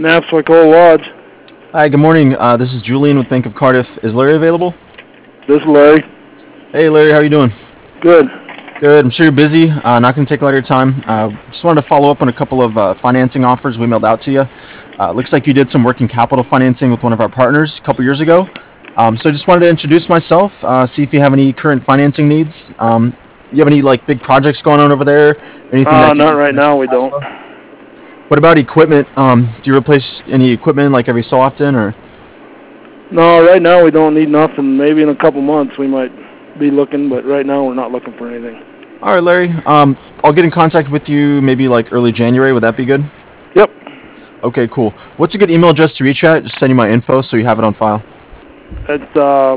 Naps Wacola Lodge. Hi, good morning. This is Julian with Bank of Cardiff. Is Larry available? This is Larry. Hey, Larry, how are you doing? Good. Good. I'm sure you're busy. Not going to take a lot of your time. Just wanted to follow up on a couple of financing offers we mailed out to you. Looks like you did some working capital financing with one of our partners a couple years ago. So I just wanted to introduce myself, see if you have any current financing needs. You have any like big projects going on over there? Anything that could Not use right some now, extra we cash don't. flow? What about equipment? Do you replace any equipment like every so often, or? No, right now we don't need nothing. Maybe in a couple months we might be looking, but right now we're not looking for anything. All right, Larry. I'll get in contact with you maybe like early January. Would that be good? Yep. Okay, cool. What's a good email address to reach at? Just send you my info so you have it on file. It's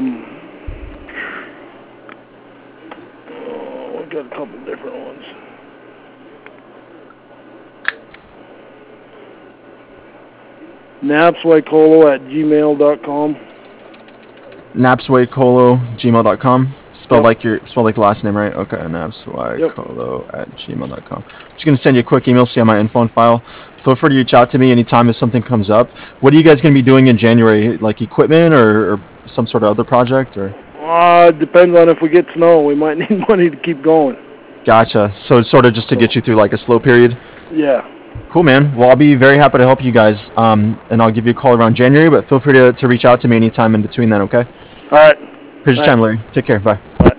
we've got a couple different ones. napswacola@gmail.com. napswaycolo@gmail.com. Spelled Yep. like your last name, right? Okay, napswaycolo@gmail.com. Just gonna send you a quick email so you have my info on file. Feel free to reach out to me anytime if something comes up. What are you guys gonna be doing in January? Like equipment or some sort of other project or? Depends on if we get snow. We might need money to keep going. Gotcha. So it's sort of just to get you through like a slow period. Yeah. Cool, man. Well, I'll be very happy to help you guys. And I'll give you a call around January, but feel free to reach out to me anytime in between then, okay? All right. Appreciate your time, Larry. Take care. Bye. Bye.